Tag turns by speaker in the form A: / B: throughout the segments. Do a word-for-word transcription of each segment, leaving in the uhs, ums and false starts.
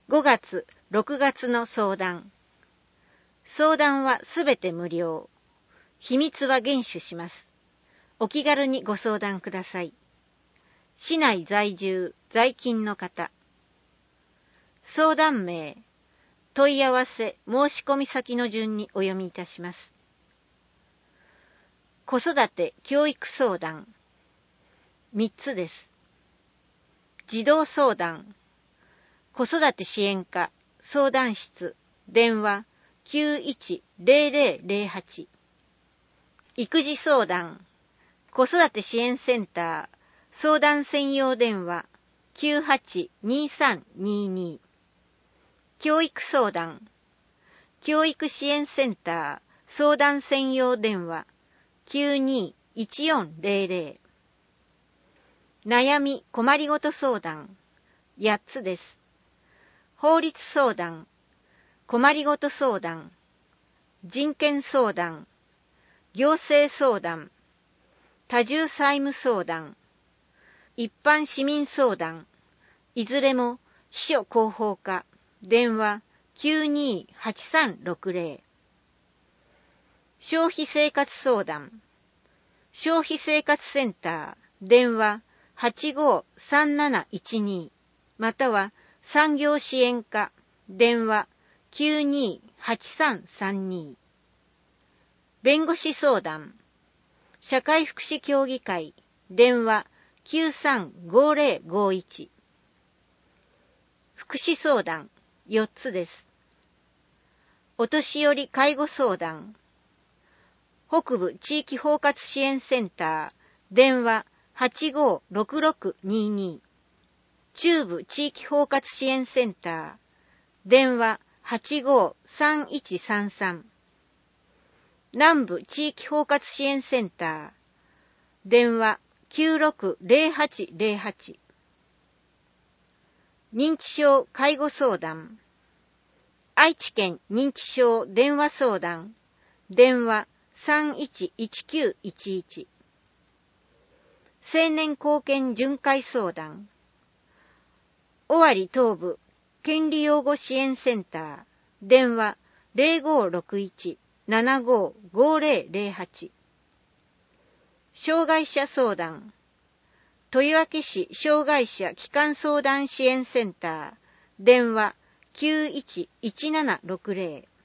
A: ごがつ、ろくがつの相談。相談はすべて無料。秘密は厳守します。お気軽にご相談ください。市内在住、在勤の方。相談名、問い合わせ、申し込み先の順にお読みいたします。子育て教育相談。みっつです。児童相談。子育て支援課相談室電話 きゅういちゼロゼロゼロはち。育児相談。子育て支援センター相談専用電話 きゅうはちにさんにに。教育相談。教育支援センター相談専用電話 きゅうにいちよんゼロゼロ。悩み困りごと相談やっつです。法律相談、困りごと相談、人権相談、行政相談、多重債務相談、一般市民相談、いずれも秘書広報課、電話 きゅうにはちさんろくゼロ。消費生活相談、消費生活センター、電話はちごさんなないちに、または産業支援課、電話きゅうにはちさんさんに。弁護士相談、社会福祉協議会、電話きゅうさんごゼロごいち。福祉相談、よっつです。お年寄り介護相談、北部地域包括支援センター、電話はちごろくろくにに。中部地域包括支援センター、電話はちごさんいちさんさん。南部地域包括支援センター、電話きゅうろくゼロはちゼロはち。認知症介護相談、愛知県認知症電話相談、電話さんいちいちきゅういちいち。青年貢献巡回相談、尾張東部権利擁護支援センター、電話ゼロごろくいちななごごゼロゼロはち。障害者相談、豊明市障害者基幹相談支援センター、電話きゅういちいちななろくゼロ。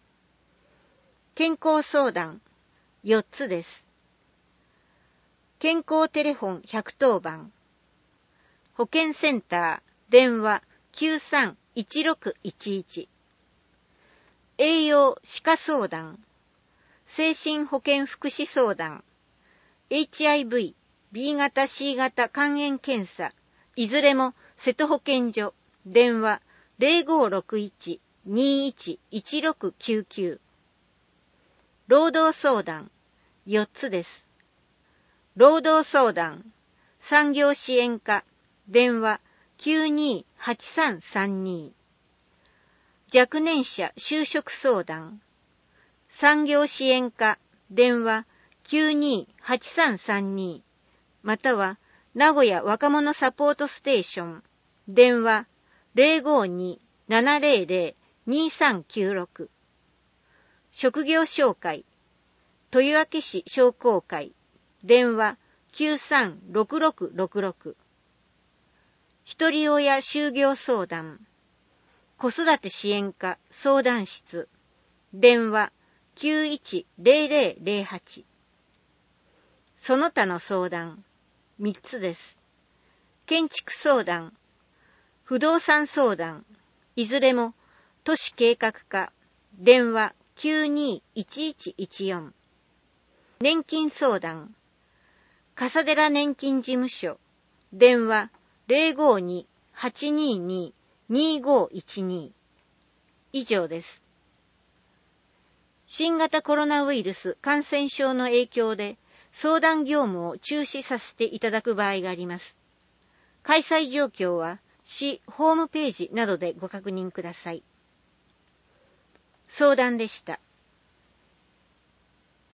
A: 健康相談、よっつです。健康テレフォンひゃくとおばん、保健センター、電話きゅうさんいちろくいちいち。栄養歯科相談、精神保健福祉相談、エイチアイブイ、ビー 型 シー 型肝炎検査、いずれも瀬戸保健所、電話ゼロごろくいちにいちいちろくきゅうきゅう。労働相談、よっつです。労働相談、産業支援課、電話きゅうにはちさんさんに。若年者就職相談、産業支援課、電話きゅうにはちさんさんに、または名古屋若者サポートステーション、電話ゼロごにななゼロゼロにさんきゅうろく。職業紹介、豊明市商工会、電話きゅうさんろくろくろくろく。ひとり親就業相談、子育て支援課相談室、電話きゅういちゼロゼロゼロはち。その他の相談、みっつです。建築相談、不動産相談、いずれも都市計画課、電話きゅうにいちいちいちよん。年金相談、笠寺年金事務所、電話ゼロごにはちにににごいちに。以上です。新型コロナウイルス感染症の影響で相談業務を中止させていただく場合があります。開催状況は市ホームページなどでご確認ください。相談でした。